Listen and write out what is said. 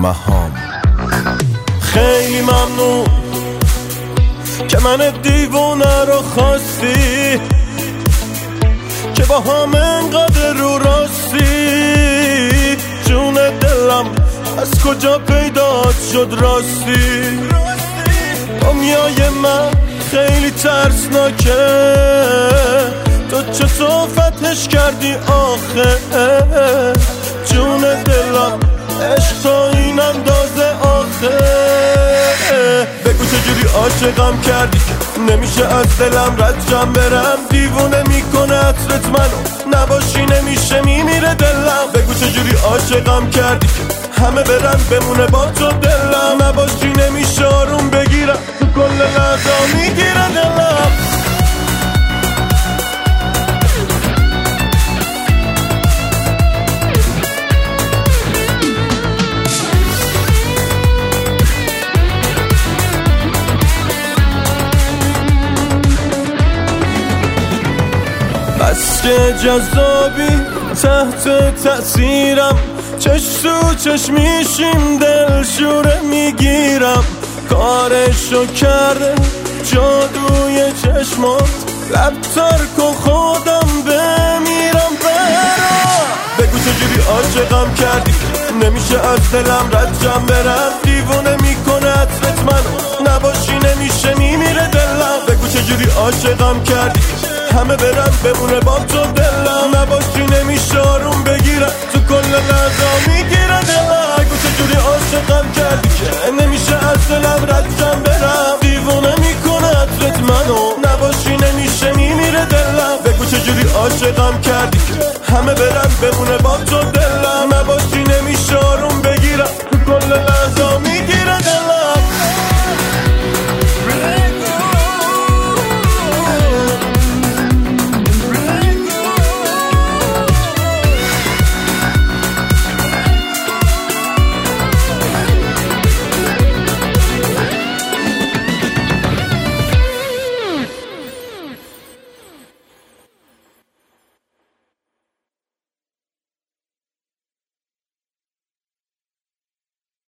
مهام. خیلی ممنون که من دیوونه رو خواستی، که با هم انقدر رو راستی. جون دلم از کجا پیدا شد راستی؟ دنیای من خیلی ترسناکه، تو چطور فتحش کردی آخه؟ جون دلم عشق تا این اندازه آخه؟ بگو چجوری عاشقم کردی که نمیشه از دلم ردشم برم؟ دیوونه میکنه عطرت منو، نباشی نمیشه میمیره دلم. بگو چجوری عاشقم کردی که همه برن بمونه با تو دلم، نباشی نمیشه آروم بگیرم، تو کل لحظه میگیره دلم. بس که جذابی تحت تأثیرم، چشم تو چشم میشیم دل شوره میگیرم. کارشو کرده جادوی چشمات، لب ترک و خودم بمیرم برام. بگو چجوری عاشقم کردی نمیشه از دلم ردشم برم؟ دیوونه میکنه عطرت منو، نباشی نمیشه میمیره دلم. بگو چجوری عاشقم کردی همه برن بمونه با تو دلم، نباشی نمیشه آروم بگیرم، تو کل لحظه میگیره دلم. بگو چجوری عاشقم کردی که نمیشه از دلم ردشم برم؟ دیوونه میکنه عطرت منو، نباشی نمیشه میمیره دلم. بگو چجوری عاشقم کردی که همه برن بمونه با تو دلم، نباشی نمیشه